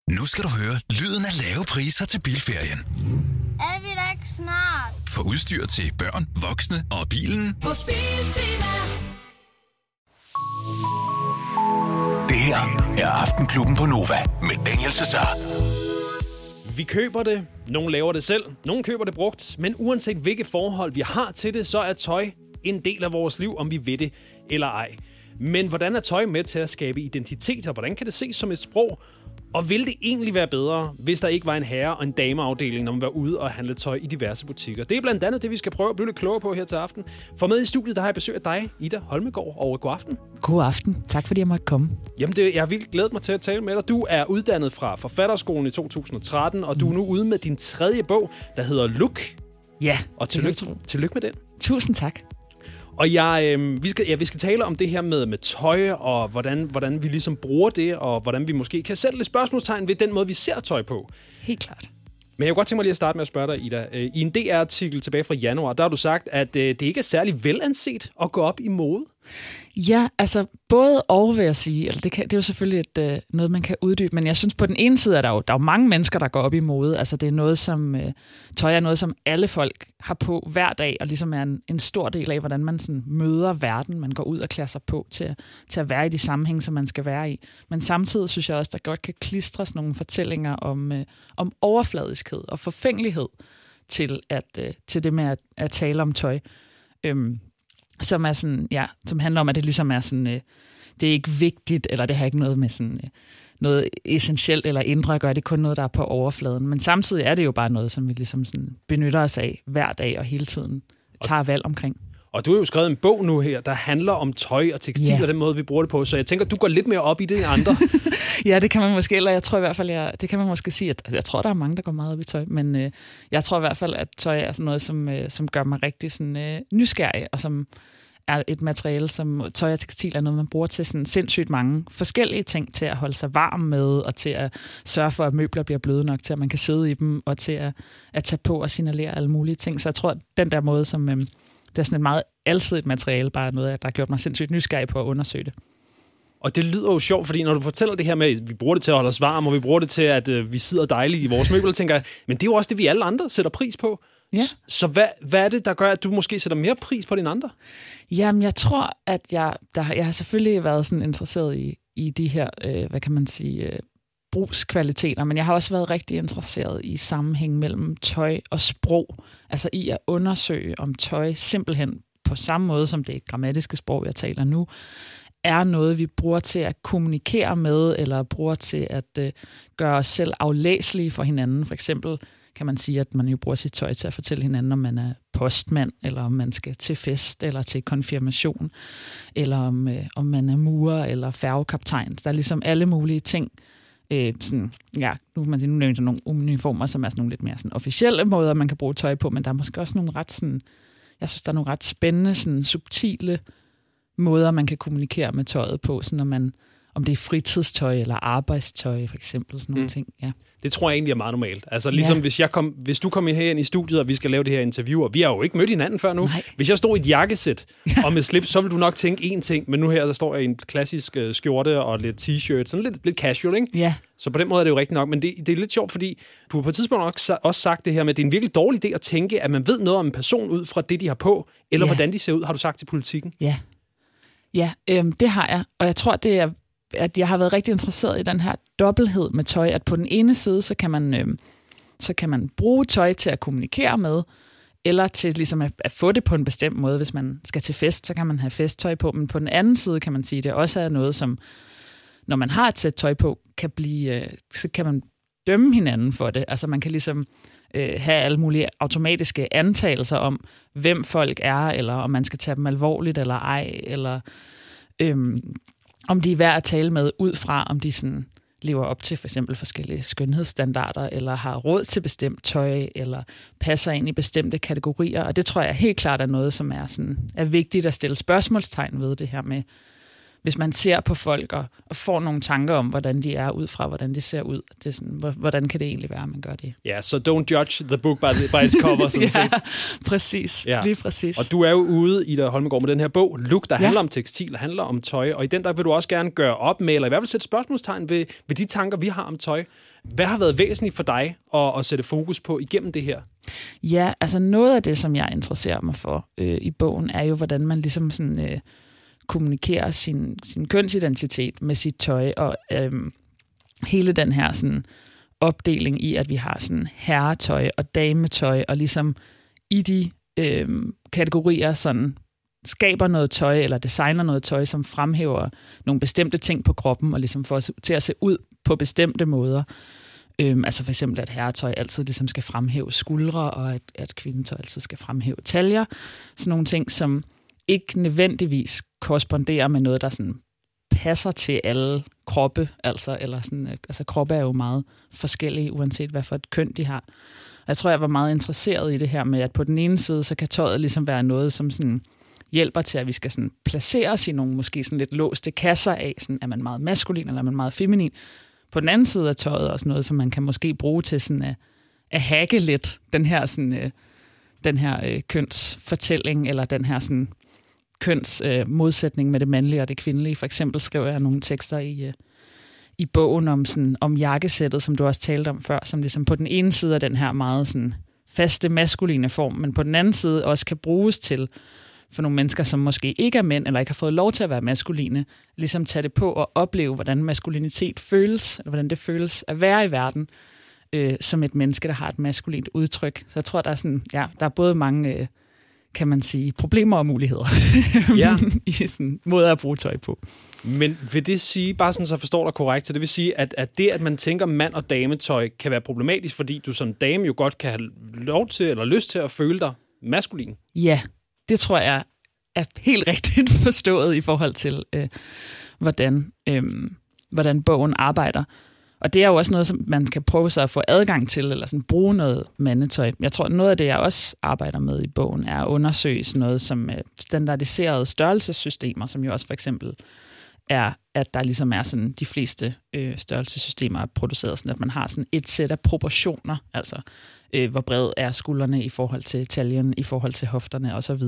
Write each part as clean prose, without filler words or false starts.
Nu skal du høre lyden af lave priser til bilferien. Er vi da ikke snart? For udstyr til børn, voksne og bilen. Hos Biltema. Det her er Aftenklubben på Nova med Daniel Cesar. Vi køber det, nogle laver det selv, nogle køber det brugt, men uanset hvilke forhold vi har til det, så er tøj en del af vores liv, om vi ved det eller ej. Men hvordan er tøj med til at skabe identitet, og hvordan kan det ses som et sprog? Og vil det egentlig være bedre, hvis der ikke var en herre- og en dameafdeling, når man var ude og handle tøj i diverse butikker? Det er blandt andet det, vi skal prøve at blive lidt klogere på her til aften. For med i studiet, der har jeg besøg af dig, Ida Holmegaard, og god aften. God aften. Tak fordi jeg måtte komme. Jamen, jeg har virkelig glædet mig til at tale med dig. Du er uddannet fra Forfatterskolen i 2013, og du er nu ude med din 3. bog, der hedder Look. Ja, Og tillykke med den. Tusind tak. Og vi skal tale om det her med tøj, og hvordan vi ligesom bruger det, og hvordan vi måske kan sætte lidt spørgsmålstegn ved den måde, vi ser tøj på. Helt klart. Men jeg kunne godt tænke mig lige at starte med at spørge dig, Ida. I en DR-artikel tilbage fra januar, der har du sagt, at det ikke er særlig velanset at gå op i mode. Ja, altså både og vil jeg sige. Altså, det er jo selvfølgelig noget, man kan uddybe, men jeg synes på den ene side, at der er jo mange mennesker, der går op i mode. Altså det er noget, som tøj er noget, som alle folk har på hver dag, og ligesom er en stor del af, hvordan man sådan møder verden. Man går ud og klæder sig på til at være i de sammenhæng, som man skal være i. Men samtidig synes jeg også, der godt kan klistres nogle fortællinger om overfladiskhed og forfængelighed til det med at tale om tøj. Som er sådan, ja, som handler om, at det ligesom er sådan, det er ikke vigtigt, eller det har ikke noget med sådan noget essentielt eller indre at gøre, det er kun noget, der er på overfladen. Men samtidig er det jo bare noget, som vi ligesom sådan benytter os af hver dag og hele tiden tager valg omkring. Og du har jo skrevet en bog nu her, der handler om tøj og tekstil og den måde, vi bruger det på. Så jeg tænker, du går lidt mere op i det end andre. Ja, det kan man måske, eller jeg tror i hvert fald, det kan man måske sige, at jeg tror, der er mange, der går meget op i tøj, men jeg tror i hvert fald, at tøj er sådan noget, som gør mig rigtig sådan, nysgerrig, og som er et materiale, som tøj og tekstil er noget, man bruger til sådan sindssygt mange forskellige ting, til at holde sig varm med, og til at sørge for, at møbler bliver bløde nok, til at man kan sidde i dem, og til at tage på og signalere alle mulige ting. Så jeg tror, at den der måde, som det er sådan et meget alsidigt materiale, bare noget, der har gjort mig sindssygt nysgerrig på at undersøge det. Og det lyder jo sjovt, fordi når du fortæller det her med, at vi bruger det til at holde os varme, og vi bruger det til, at vi sidder dejligt i vores møbler, tænker jeg, men det er jo også det, vi alle andre sætter pris på. Ja. Så hvad er det, der gør, at du måske sætter mere pris på din andre? Jamen, jeg tror, at jeg har selvfølgelig været sådan interesseret i de her, hvad kan man sige, brugskvaliteter, men jeg har også været rigtig interesseret i sammenhæng mellem tøj og sprog. Altså i at undersøge, om tøj simpelthen på samme måde som det grammatiske sprog, jeg taler nu, er noget, vi bruger til at kommunikere med, eller bruger til at gøre os selv aflæselige for hinanden. For eksempel kan man sige, at man jo bruger sit tøj til at fortælle hinanden, om man er postmand, eller om man skal til fest, eller til konfirmation, eller om man er murer, eller færgekaptajn. Der er ligesom alle mulige ting. Sådan, ja, nu kan man sige, nu nævner nogle uniformer, som er sådan nogle lidt mere sådan officielle måder, man kan bruge tøj på, men der er måske også nogle ret sådan, jeg synes, der er nogle ret spændende, sådan subtile måder, man kan kommunikere med tøjet på, sådan om det er fritidstøj eller arbejdstøj, for eksempel, sådan nogle ting, ja. Det tror jeg egentlig er meget normalt. Altså ligesom hvis du kom herind i studiet, og vi skal lave det her interview, og vi har jo ikke mødt hinanden før nu. Nej. Hvis jeg stod i et jakkesæt og med slips, så vil du nok tænke én ting, men nu her, der står jeg i en klassisk skjorte og lidt t-shirt, sådan lidt casual, ikke? Ja. Så på den måde er det jo rigtigt nok, men det er lidt sjovt, fordi du har på et tidspunkt også sagt det her med, at det er en virkelig dårlig idé at tænke, at man ved noget om en person ud fra det, de har på, eller hvordan de ser ud, har du sagt til Politikken. Ja, det har jeg, og jeg tror, det er at jeg har været rigtig interesseret i den her dobbelthed med tøj, at på den ene side, så kan man bruge tøj til at kommunikere med, eller til ligesom at få det på en bestemt måde. Hvis man skal til fest, så kan man have festtøj på, men på den anden side kan man sige, at det også er noget, som når man har et sæt tøj på, så kan man dømme hinanden for det. Altså man kan ligesom have alle mulige automatiske antagelser om, hvem folk er, eller om man skal tage dem alvorligt eller ej, eller om de er værd at tale med ud fra, om de sådan lever op til for eksempel forskellige skønhedsstandarder, eller har råd til bestemt tøj, eller passer ind i bestemte kategorier. Og det tror jeg helt klart er noget, som er vigtigt at stille spørgsmålstegn ved, det her med, hvis man ser på folk og får nogle tanker om, hvordan de er ud fra, hvordan de ser ud. Det er sådan, hvordan kan det egentlig være, at man gør det? Ja, så don't judge the book by its cover. Sådan ja, præcis. Ja. Lige præcis. Og du er jo ude, Ida Holmegaard, med den her bog, Look, der handler om tekstil, der handler om tøj. Og i den der vil du også gerne gøre op med, eller i hvert fald sætte spørgsmålstegn ved de tanker, vi har om tøj. Hvad har været væsentligt for dig at sætte fokus på igennem det her? Ja, altså noget af det, som jeg interesserer mig for i bogen, er jo, hvordan man ligesom sådan, kommunikerer sin kønsidentitet med sit tøj, og hele den her sådan, opdeling i, at vi har sådan herretøj og dametøj, og ligesom i de kategorier sådan skaber noget tøj, eller designer noget tøj, som fremhæver nogle bestemte ting på kroppen, og ligesom får os til at se ud på bestemte måder. Altså for eksempel, at herretøj altid ligesom skal fremhæve skuldre, og at kvindetøj altid skal fremhæve taljer. Sådan nogle ting, som ikke nødvendigvis korresponderer med noget, der sådan passer til alle kroppe, altså kroppe er jo meget forskellige, uanset hvad for et køn de har. Og jeg tror, jeg var meget interesseret i det her med, at på den ene side, så kan tøjet ligesom være noget, som sådan hjælper til, at vi skal sådan placere os i nogle måske sådan lidt låste kasser af, sådan, er man meget maskulin, eller er man meget feminin. På den anden side er tøjet også noget, som man kan måske bruge til sådan at hacke lidt den her, sådan, den her kønsfortælling, eller den her sådan kønsmodsætning med det mandlige og det kvindelige. For eksempel skriver jeg nogle tekster i bogen om jakkesættet, som du også talte om før, som ligesom på den ene side er den her meget sådan faste maskuline form, men på den anden side også kan bruges til for nogle mennesker, som måske ikke er mænd, eller ikke har fået lov til at være maskuline, ligesom tage det på og opleve, hvordan maskulinitet føles, eller hvordan det føles at være i verden, som et menneske, der har et maskulint udtryk. Så jeg tror, der er sådan, ja, der er både mange, kan man sige, problemer og muligheder i sådan måder at bruge tøj på. Men vil det sige, bare sådan så jeg forstår dig korrekt, så det vil sige, at det, at man tænker mand- og dametøj, kan være problematisk, fordi du som dame jo godt kan have lov til, eller lyst til at føle dig maskulin? Ja, det tror jeg er helt rigtigt forstået i forhold til, hvordan bogen arbejder. Og det er jo også noget, som man kan prøve sig at få adgang til, eller sådan bruge noget mandetøj. Jeg tror, noget af det, jeg også arbejder med i bogen, er at undersøge sådan noget som standardiserede størrelsessystemer, som jo også for eksempel er, at der ligesom er sådan, de fleste størrelsessystemer er produceret sådan, at man har sådan et sæt af proportioner, altså hvor bred er skuldrene i forhold til taljen, i forhold til hofterne osv.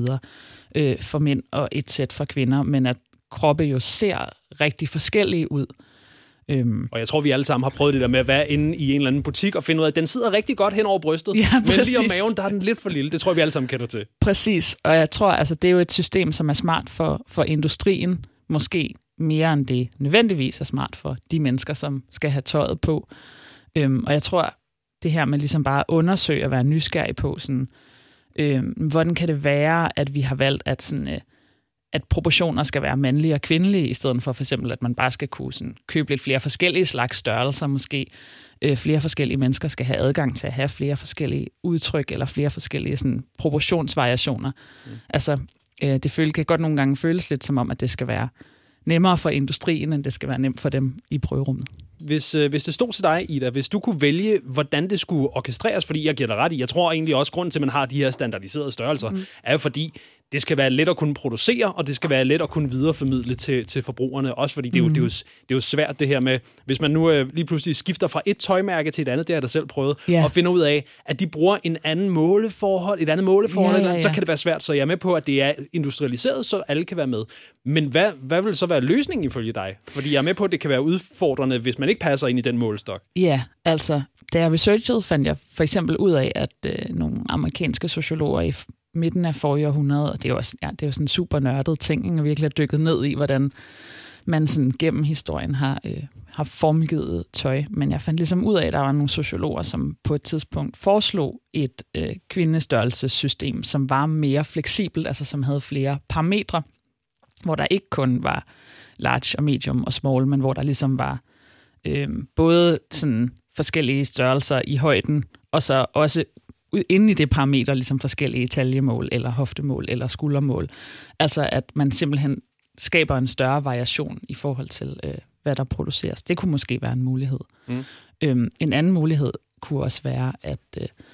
For mænd, og et sæt for kvinder, men at kroppe jo ser rigtig forskellige ud. Og jeg tror, vi alle sammen har prøvet det der med at være inde i en eller anden butik og finde ud af, at den sidder rigtig godt hen over brystet, ja, men lige om maven, der er den lidt for lille. Det tror jeg, vi alle sammen kender til. Præcis, og jeg tror, altså, det er jo et system, som er smart for industrien, måske mere end det nødvendigvis er smart for de mennesker, som skal have tøjet på. Og jeg tror, det her med ligesom bare at undersøge og være nysgerrig på, sådan, hvordan kan det være, at vi har valgt, at sådan, at proportioner skal være mandlige og kvindelige, i stedet for eksempel, at man bare skal kunne sådan, købe lidt flere forskellige slags størrelser, måske flere forskellige mennesker skal have adgang til at have flere forskellige udtryk, eller flere forskellige sådan, proportionsvariationer. Altså, det kan godt nogle gange føles lidt som om, at det skal være nemmere for industrien, end det skal være nemt for dem i prøverummet. Hvis det stod til dig, Ida, hvis du kunne vælge, hvordan det skulle orkestreres, fordi jeg giver dig ret i, jeg tror egentlig også, grunden til, at man har de her standardiserede størrelser, er jo fordi, det skal være let at kunne producere, og det skal være let at kunne videreformidle til forbrugerne, også fordi det er jo svært det her med, hvis man nu lige pludselig skifter fra et tøjmærke til et andet, det har jeg da selv prøvet, og finder ud af, at de bruger et andet måleforhold, så kan det være svært, så jeg er med på, at det er industrialiseret, så alle kan være med. Men hvad vil så være løsningen ifølge dig? Fordi jeg er med på, at det kan være udfordrende, hvis man ikke passer ind i den målestok. Ja, altså, da jeg researchede, fandt jeg for eksempel ud af, at nogle amerikanske sociologer i midten af forrige århundrede, og det er jo sådan en super nørdet ting, og virkelig har dykket ned i, hvordan man sådan gennem historien har formgivet tøj. Men jeg fandt ligesom ud af, at der var nogle sociologer, som på et tidspunkt foreslog et kvindestørrelsessystem, som var mere fleksibelt, altså som havde flere parametre, hvor der ikke kun var large og medium og small, men hvor der ligesom var både sådan forskellige størrelser i højden, og så også inde i det parameter, ligesom forskellige taljemål, eller hoftemål, eller skuldermål. Altså, at man simpelthen skaber en større variation i forhold til, hvad der produceres. Det kunne måske være en mulighed. En anden mulighed kunne også være at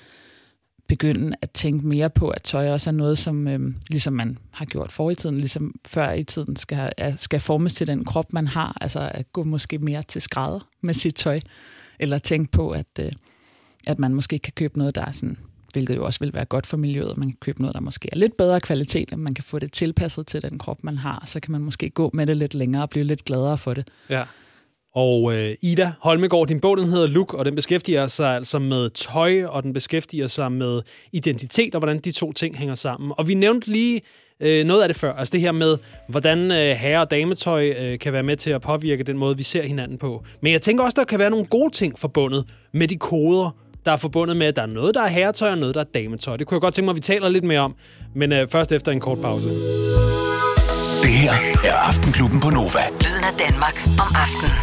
begynde at tænke mere på, at tøj også er noget, som ligesom man har gjort for i tiden, ligesom før i tiden, skal formes til den krop, man har. Altså at gå måske mere til skrædder med sit tøj. Eller tænke på, at man måske kan købe noget, der er sådan, hvilket jo også vil være godt for miljøet. Man kan købe noget, der måske er lidt bedre kvalitet, og man kan få det tilpasset til den krop, man har. Så kan man måske gå med det lidt længere og blive lidt gladere for det. Ja. Og Ida Holmegaard, din bog, den hedder Look, og den beskæftiger sig altså med tøj, og den beskæftiger sig med identitet, og hvordan de to ting hænger sammen. Og vi nævnte lige noget af det før, altså det her med, hvordan herre- og dametøj kan være med til at påvirke den måde, vi ser hinanden på. Men jeg tænker også, der kan være nogle gode ting forbundet med de koder, der er forbundet med, at der er noget, der er herretøj, og noget, der er dametøj. Det kunne jeg godt tænke mig, at vi taler lidt mere om, men først efter en kort pause. Det her er Aftenklubben på Nova. Lyden af Danmark om aftenen.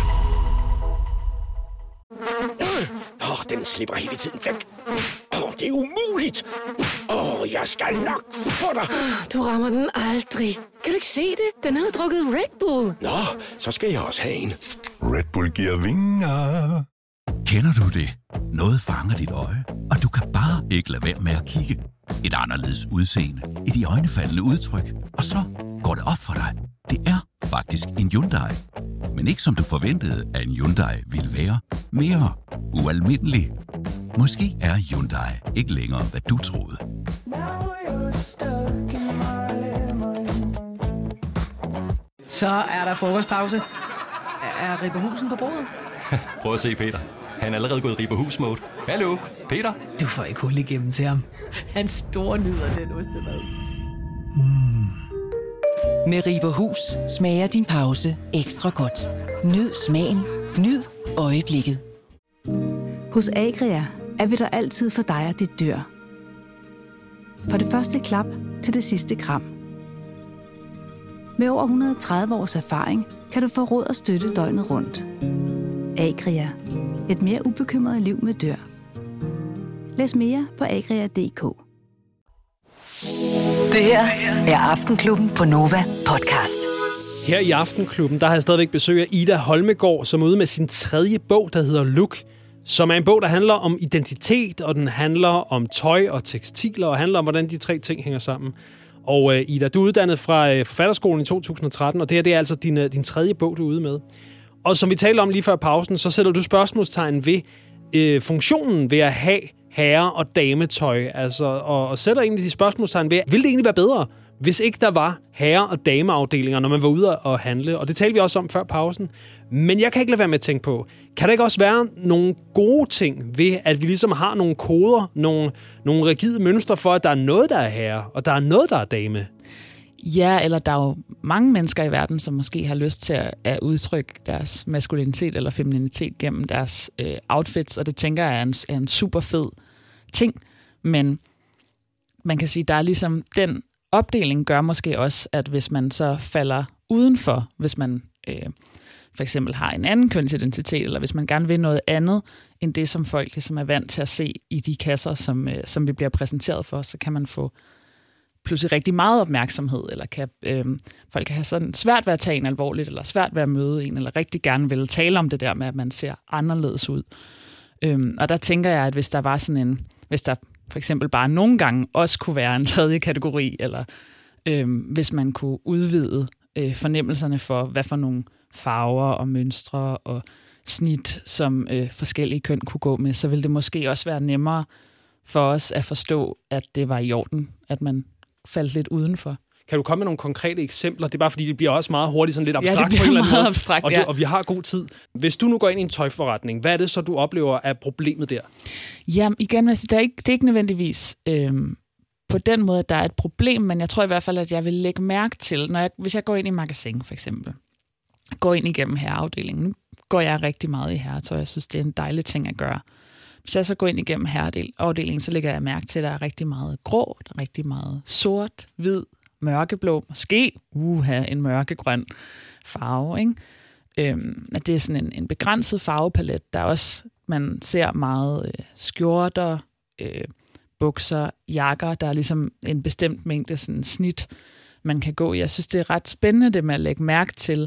Den slipper hele tiden væk. Det er umuligt. Jeg skal nok få dig. Du rammer den aldrig. Kan du ikke se det? Den har drukket Red Bull. Nå, så skal jeg også have en. Red Bull giver vinger. Kender du det? Noget fanger dit øje, og du kan bare ikke lade være med at kigge. Et anderledes udseende, et iøjnefaldende udtryk, og så går det op for dig. Det er faktisk en Hyundai. Men ikke som du forventede, at en Hyundai ville være. Mere ualmindelig. Måske er Hyundai ikke længere, hvad du troede. Så er der frokostpause. Er Ripper Husen på bordet? Prøv at se, Peter. Han er allerede gået i Ripper Hus-mode. Hallo, Peter? Du får ikke hul igennem til ham. Han store nyder den ostemad. Med Ripper Hus smager din pause ekstra godt. Nyd smagen. Nyd øjeblikket. Hos Agria er vi der altid for dig og dit dyr. For det første klap til det sidste kram. Med over 130 års erfaring kan du få råd og støtte døgnet rundt. Agria. Et mere ubekymret liv med dyr. Læs mere på agria.dk. Det her er Aftenklubben på Nova podcast. Her i Aftenklubben, der har jeg stadigvæk besøg af Ida Holmegaard, som er ude med sin 3. bog, der hedder Look, som er en bog, der handler om identitet, og den handler om tøj og tekstiler, og handler om, hvordan de 3 ting hænger sammen. Og Ida, du er uddannet fra Forfatterskolen i 2013, og det her det er altså din 3. bog, du er ude med. Og som vi talte om lige før pausen, så sætter du spørgsmålstegn ved funktionen ved at have herre- og dametøj. Altså, og sætter egentlig de spørgsmålstegn ved, ville det egentlig være bedre, hvis ikke der var herre- og dameafdelinger, når man var ude og handle? Og det talte vi også om før pausen. Men jeg kan ikke lade være med at tænke på, kan der ikke også være nogle gode ting ved, at vi ligesom har nogle koder, nogle rigide mønstre for, at der er noget, der er herre, og der er noget, der er dame? Ja, eller der er jo mange mennesker i verden, som måske har lyst til at udtrykke deres maskulinitet eller femininitet gennem deres outfits, og det tænker jeg er en super fed ting. Men man kan sige, der er ligesom den opdeling gør måske også, at hvis man så falder udenfor, hvis man for eksempel har en anden kønsidentitet, eller hvis man gerne vil noget andet end det, som folk ligesom er vant til at se i de kasser, som vi bliver præsenteret for, så kan man få pludselig rigtig meget opmærksomhed, eller folk kan have sådan svært ved at tage en alvorligt, eller svært ved at møde en, eller rigtig gerne vil tale om det der med, at man ser anderledes ud. Og der tænker jeg, at hvis der var sådan hvis der for eksempel bare nogle gange også kunne være en 3. kategori, eller hvis man kunne udvide fornemmelserne for, hvad for nogle farver og mønstre og snit, som forskellige køn kunne gå med, så ville det måske også være nemmere for os at forstå, at det var i orden, at man faldt lidt udenfor. Kan du komme med nogle konkrete eksempler? Det er bare fordi, det bliver også meget hurtigt sådan lidt abstrakt. Ja, det bliver på en eller anden meget måde. abstrakt, og vi har god tid. Hvis du nu går ind i en tøjforretning, hvad er det så, du oplever er problemet der? Ja, igen, det er ikke nødvendigvis på den måde, at der er et problem, men jeg tror i hvert fald, at jeg vil lægge mærke til, hvis jeg går ind i magasin for eksempel, går ind igennem herreafdelingen. Nu går jeg rigtig meget i herretøj, jeg synes, det er en dejlig ting at gøre. Hvis jeg så går ind igennem herreafdelingen, så lægger jeg mærke til, at der er rigtig meget grå, der er rigtig meget sort, hvid, mørkeblå, måske en mørkegrøn farve, ikke? At det er sådan en begrænset farvepalet. Der er også, man ser meget skjorter, bukser, jakker. Der er ligesom en bestemt mængde sådan snit, man kan gå i. Jeg synes, det er ret spændende det med at lægge mærke til,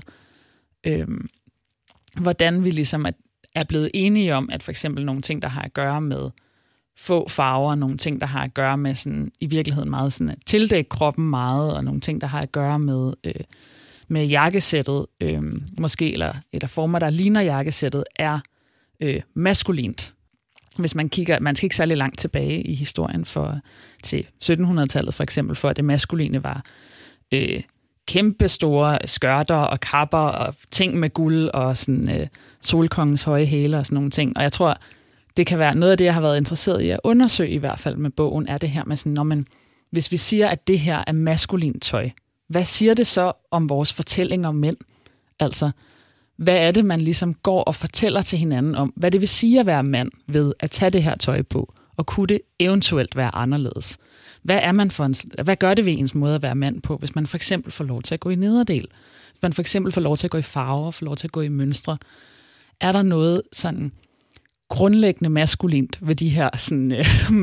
hvordan vi ligesom er blevet enige om, at for eksempel nogle ting, der har at gøre med få farver, nogle ting, der har at gøre med sådan, i virkeligheden meget sådan at tildække kroppen meget, og nogle ting, der har at gøre med jakkesættet, måske, eller former, der ligner jakkesættet, er maskulint. Hvis man kigger, man skal ikke særlig langt tilbage i historien til 1700-tallet for eksempel, for at det maskuline var kæmpe store skørter og kapper og ting med guld og sådan solkongens høje hæle og sådan nogle ting. Og jeg tror, det kan være noget af det, jeg har været interesseret i at undersøge i hvert fald med bogen, er det her med sådan, men hvis vi siger, at det her er maskulint tøj, hvad siger det så om vores fortælling om mænd? Altså, hvad er det, man ligesom går og fortæller til hinanden om? Hvad det vil sige at være mand ved at tage det her tøj på? Og kunne det eventuelt være anderledes? Hvad gør det ved ens måde at være mand på, hvis man for eksempel får lov til at gå i nederdel? Hvis man for eksempel får lov til at gå i farver, får lov til at gå i mønstre? Er der noget sådan grundlæggende maskulint ved de her sådan,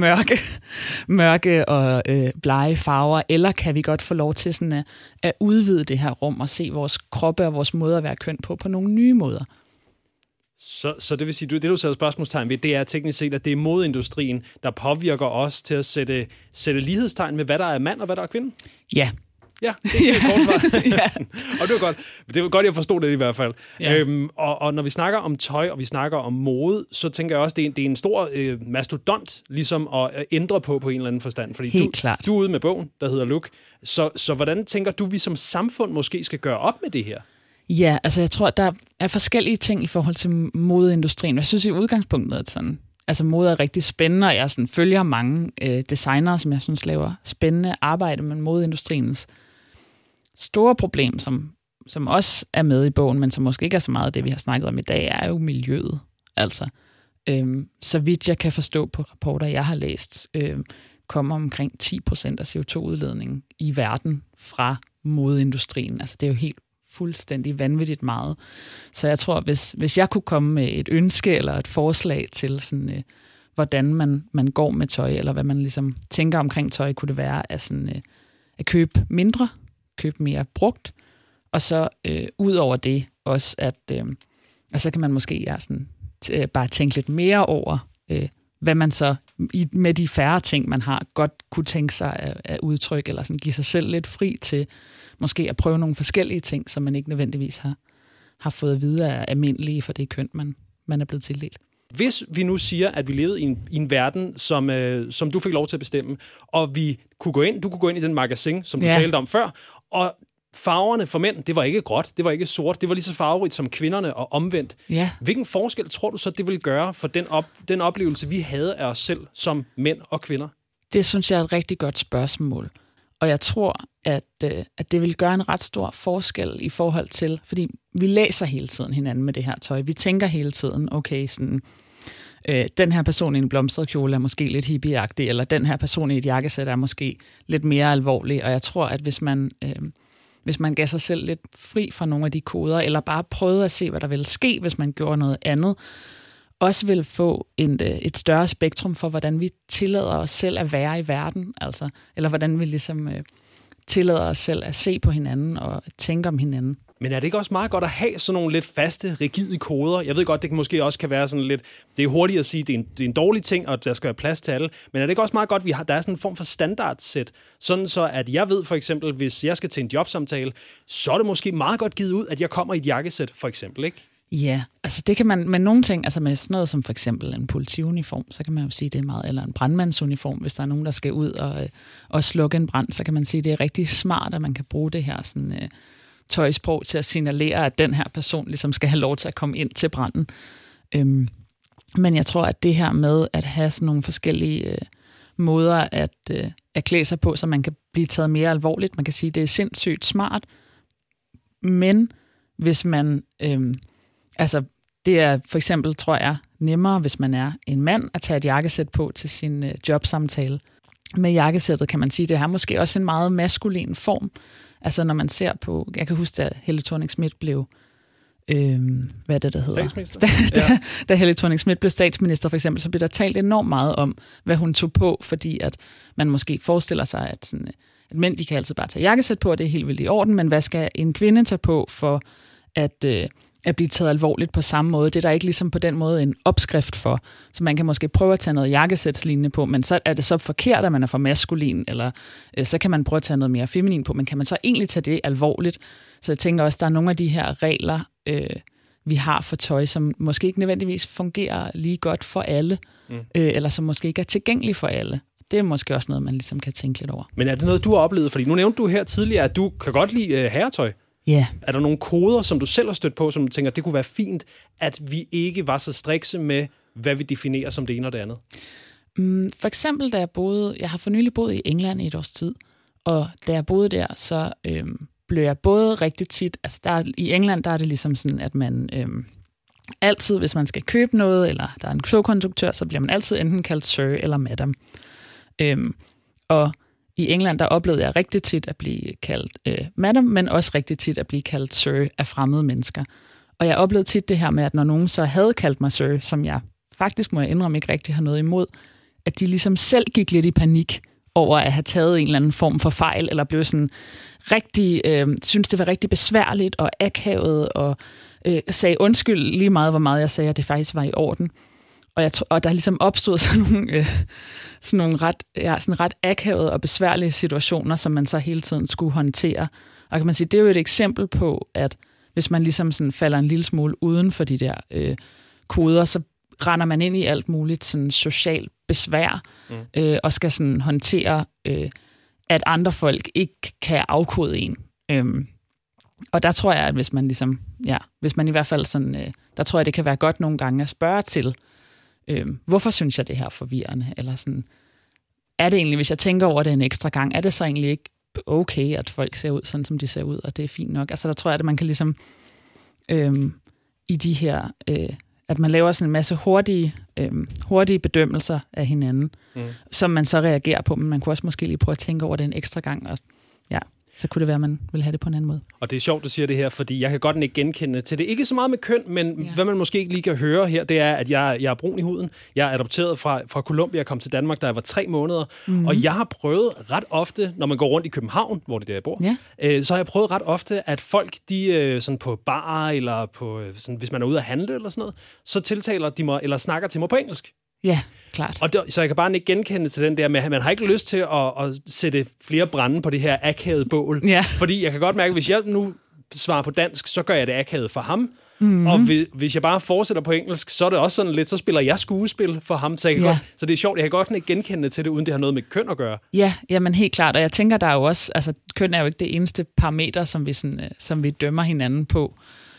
mørke og blege farver, eller kan vi godt få lov til sådan, at udvide det her rum og se vores kroppe og vores måde at være køn på nogle nye måder? Så det vil sige, det du sætter spørgsmålstegn ved, det er teknisk set, at det er modeindustrien, der påvirker os til at sætte lighedstegn med, hvad der er mand og hvad der er kvinde? Ja. Ja, det er et kort svar. Ja. Og det var godt. Det var godt, jeg forstod det i hvert fald. Ja. Og når vi snakker om tøj, og vi snakker om mode, så tænker jeg også, det er en stor mastodont, ligesom at ændre på en eller anden forstand. Fordi du er ude med bogen, der hedder Look. Så hvordan tænker du, vi som samfund måske skal gøre op med det her? Ja, altså jeg tror, der er forskellige ting i forhold til modeindustrien. Jeg synes i udgangspunktet, at sådan, altså mode er rigtig spændende, og jeg sådan følger mange designere, som jeg synes laver spændende arbejde med modeindustriens store problem, som også er med i bogen, men som måske ikke er så meget af det, vi har snakket om i dag, er jo miljøet. Altså, så vidt jeg kan forstå på rapporter, jeg har læst, kommer omkring 10% af CO2-udledningen i verden fra modeindustrien. Altså det er jo helt fuldstændig vanvittigt meget. Så jeg tror, hvis jeg kunne komme med et ønske eller et forslag til, sådan, hvordan man går med tøj, eller hvad man ligesom tænker omkring tøj, kunne det være at købe mindre, købe mere brugt, og så ud over det også, at så kan man måske bare tænke lidt mere over, hvad man så med de færre ting, man har, godt kunne tænke sig at udtrykke, eller sådan give sig selv lidt fri til måske at prøve nogle forskellige ting, som man ikke nødvendigvis har fået at vide af almindelige for det køn, man er blevet tildelt. Hvis vi nu siger, at vi levede i en verden, som du fik lov til at bestemme, og vi kunne gå ind, du kunne gå ind i den magasin, som du talte om før, og farverne for mænd, det var ikke gråt, det var ikke sort, det var lige så farverigt som kvinderne og omvendt. Ja. Hvilken forskel tror du så, det ville gøre for den oplevelse, vi havde af os selv som mænd og kvinder? Det synes jeg er et rigtig godt spørgsmål. Og jeg tror, at det vil gøre en ret stor forskel i forhold til, fordi vi læser hele tiden hinanden med det her tøj. Vi tænker hele tiden, okay, sådan, den her person i en blomstret kjole er måske lidt hippieagtig, eller den her person i et jakkesæt er måske lidt mere alvorlig. Og jeg tror, at hvis man gav sig selv lidt fri fra nogle af de koder, eller bare prøvede at se, hvad der ville ske, hvis man gjorde noget andet, også vil få et større spektrum for, hvordan vi tillader os selv at være i verden, altså, eller hvordan vi ligesom tillader os selv at se på hinanden og tænke om hinanden. Men er det ikke også meget godt at have sådan nogle lidt faste, rigide koder? Jeg ved godt, det måske også kan være sådan lidt... Det er hurtigt at sige, det er en dårlig ting, og der skal være plads til alle. Men er det ikke også meget godt, at der er sådan en form for standardsæt? Sådan så, at jeg ved for eksempel, hvis jeg skal til en jobsamtale, så er det måske meget godt givet ud, at jeg kommer i et jakkesæt, for eksempel, ikke? Ja, altså det kan man med nogle ting, altså med sådan noget som for eksempel en politiuniform, så kan man jo sige, det er meget, eller en brandmandsuniform, hvis der er nogen, der skal ud og slukke en brand, så kan man sige, det er rigtig smart, at man kan bruge det her sådan, tøjsprog til at signalere, at den her person ligesom skal have lov til at komme ind til branden. Men jeg tror, at det her med at have sådan nogle forskellige måder at klæde sig på, så man kan blive taget mere alvorligt, man kan sige, det er sindssygt smart, men hvis man... Altså, det er for eksempel, tror jeg, nemmere, hvis man er en mand, at tage et jakkesæt på til sin jobsamtale. Med jakkesættet kan man sige, det har måske også en meget maskulin form. Altså, når man ser på... Jeg kan huske, da Helle Thorning-Schmidt blev... hvad er det, der hedder? Statsminister? Da Helle Thorning-Schmidt blev statsminister, for eksempel, så blev der talt enormt meget om, hvad hun tog på, fordi at man måske forestiller sig, at mænd, de kan altid bare tage jakkesæt på, og det er helt vildt i orden, men hvad skal en kvinde tage på for at blive taget alvorligt på samme måde? Det er der ikke ligesom på den måde en opskrift for. Så man kan måske prøve at tage noget jakkesætslignende på, men så er det så forkert, at man er for maskulin, eller så kan man prøve at tage noget mere feminin på, men kan man så egentlig tage det alvorligt? Så jeg tænker også, der er nogle af de her regler, vi har for tøj, som måske ikke nødvendigvis fungerer lige godt for alle, eller som måske ikke er tilgængelige for alle. det er måske også noget, man ligesom kan tænke lidt over. Men er det noget, du har oplevet? Fordi nu nævnte du her tidligere, at du kan godt lide herretøj. Ja. Er der nogle koder, som du selv har stødt på, som du tænker, det kunne være fint, at vi ikke var så strikse med, hvad vi definerer som det ene og det andet? For eksempel, jeg har for nylig boet i England i et års tid, og da jeg boede der, så blev jeg både rigtig tit, altså i England, der er det ligesom sådan, at man altid, hvis man skal købe noget, eller der er en togkonduktør, så bliver man altid enten kaldt sir eller madam. Og i England, der oplevede jeg rigtig tit at blive kaldt madam, men også rigtig tit at blive kaldt sir af fremmede mennesker. Og jeg oplevede tit det her med, at når nogen så havde kaldt mig sir, som jeg faktisk, må jeg indrømme, ikke rigtig har noget imod, at de ligesom selv gik lidt i panik over at have taget en eller anden form for fejl, eller blev sådan rigtig, synes det var rigtig besværligt og akavet, og sagde undskyld lige meget, hvor meget jeg sagde, at det faktisk var i orden. Og der ligesom opstod sådan nogle ret akavede og besværlige situationer, som man så hele tiden skulle håndtere. Og kan man sige, det er jo et eksempel på, at hvis man ligesom sådan falder en lille smule uden for de der koder, så render man ind i alt muligt sådan social besvær, og skal sådan håndtere, at andre folk ikke kan afkode en. Og der tror jeg, at hvis man ligesom, hvis man i hvert fald sådan, der tror jeg, det kan være godt nogle gange at spørge til, hvorfor synes jeg det her forvirrende? Eller sådan, er det egentlig, hvis jeg tænker over det en ekstra gang, er det så egentlig ikke okay, at folk ser ud sådan, som de ser ud, og det er fint nok? Altså der tror jeg, at man kan ligesom i de her, at man laver sådan en masse hurtige bedømmelser af hinanden, som man så reagerer på, men man kunne også måske lige prøve at tænke over det en ekstra gang, og så kunne det være, at man vil have det på en anden måde. Og det er sjovt, du siger det her, fordi jeg kan godt ikke genkende til det. Ikke så meget med køn, men hvad man måske ikke lige kan høre her, det er, at jeg er brun i huden. Jeg er adopteret fra Colombia og kom til Danmark, da jeg var 3 måneder. Og jeg har prøvet ret ofte, når man går rundt i København, hvor det er der, jeg bor, så har jeg prøvet ret ofte, at folk, de sådan på bar, eller på, sådan, hvis man er ude at handle eller sådan noget, så tiltaler de mig, eller snakker til mig på engelsk. Ja, klart. Og så jeg kan bare ikke genkende til den der med, at man har ikke lyst til at sætte flere brænde på det her akavede bål. Ja. Fordi jeg kan godt mærke, at hvis jeg nu svarer på dansk, så gør jeg det akavet for ham. Og hvis jeg bare fortsætter på engelsk, så er det også sådan lidt, så spiller jeg skuespil for ham. Så, så det er sjovt, jeg kan godt ikke genkende til det, uden det har noget med køn at gøre. Ja, jamen helt klart. Og jeg tænker, der er jo også, altså køn er jo ikke det eneste parameter, som vi dømmer hinanden på.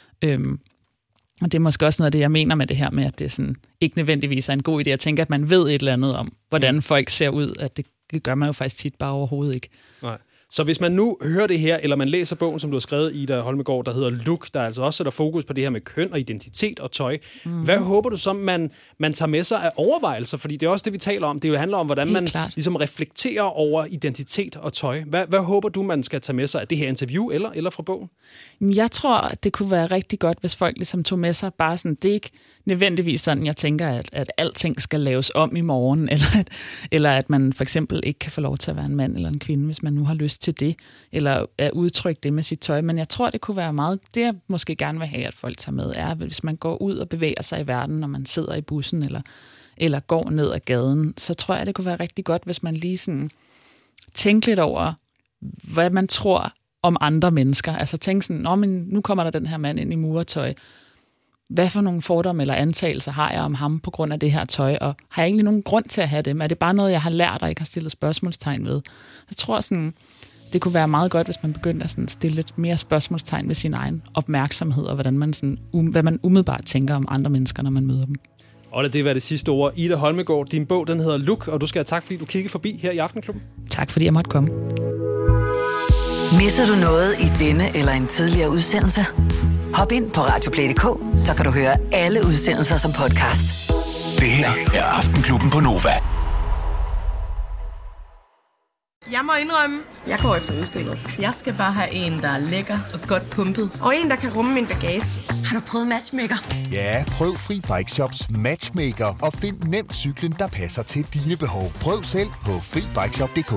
Og det er måske også noget af det, jeg mener med det her med, at det er sådan, ikke nødvendigvis er en god idé at tænke, at man ved et eller andet om, hvordan folk ser ud. At det gør man jo faktisk tit bare overhovedet ikke. Nej. Så hvis man nu hører det her, eller man læser bogen, som du har skrevet, Ida Holmegaard, der hedder Look, der altså også sætter fokus på det her med køn og identitet og tøj. Hvad håber du så, man tager med sig af overvejelser? Fordi det er også det, vi taler om. Det jo handler om, hvordan man ligesom reflekterer over identitet og tøj. Hvad håber du, man skal tage med sig af det her interview eller fra bogen? Jeg tror, at det kunne være rigtig godt, hvis folk ligesom tog med sig bare sådan, det er ikke nødvendigvis sådan, jeg tænker, at alting skal laves om i morgen, eller at man for eksempel ikke kan få lov til at være en mand eller en kvinde, hvis man nu har lyst til det, eller at udtrykke det med sit tøj. Men jeg tror, det kunne være meget, det jeg måske gerne vil have, at folk tager med, er, hvis man går ud og bevæger sig i verden, når man sidder i bussen, eller går ned ad gaden, så tror jeg, det kunne være rigtig godt, hvis man lige sådan tænker lidt over, hvad man tror om andre mennesker. Altså tænk sådan, men nu kommer der den her mand ind i murertøj. Hvad for nogle fordomme eller antagelser har jeg om ham på grund af det her tøj, og har jeg egentlig nogen grund til at have dem? Er det bare noget, jeg har lært og ikke har stillet spørgsmålstegn ved? Jeg tror sådan, det kunne være meget godt, hvis man begyndte at sådan stille lidt mere spørgsmålstegn ved sin egen opmærksomhed, og hvordan man sådan, hvad man umiddelbart tænker om andre mennesker, når man møder dem. Og lad det være det sidste ord. Ida Holmegaard, din bog, den hedder Look, og du skal have tak, fordi du kiggede forbi her i Aftenklubben. Tak, fordi jeg måtte komme. Misser du noget i denne eller en tidligere udsendelse? Hop ind på radioplay.dk, så kan du høre alle udsendelser som podcast. Det her er Aftenklubben på Nova. Jeg må indrømme, jeg går efter udseendet. Jeg skal bare have en, der er lækker og godt pumpet. Og en, der kan rumme min bagage. Har du prøvet Matchmaker? Ja, prøv Fri Bike Shops Matchmaker og find nemt cyklen, der passer til dine behov. Prøv selv på FriBikeShop.dk.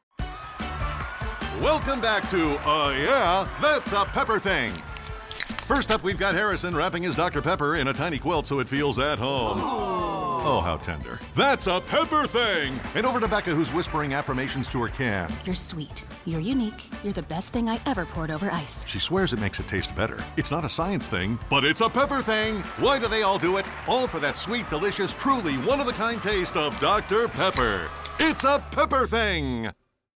Welcome back to Yeah, That's a Pepper Thing. First up, we've got Harrison wrapping his Dr. Pepper in a tiny quilt so it feels at home. Oh, how tender. That's a Pepper Thing! And over to Becca, who's whispering affirmations to her can. You're sweet. You're unique. You're the best thing I ever poured over ice. She swears it makes it taste better. It's not a science thing, but it's a Pepper Thing! Why do they all do it? All for that sweet, delicious, truly one-of-a-kind taste of Dr. Pepper. It's a pepper thing!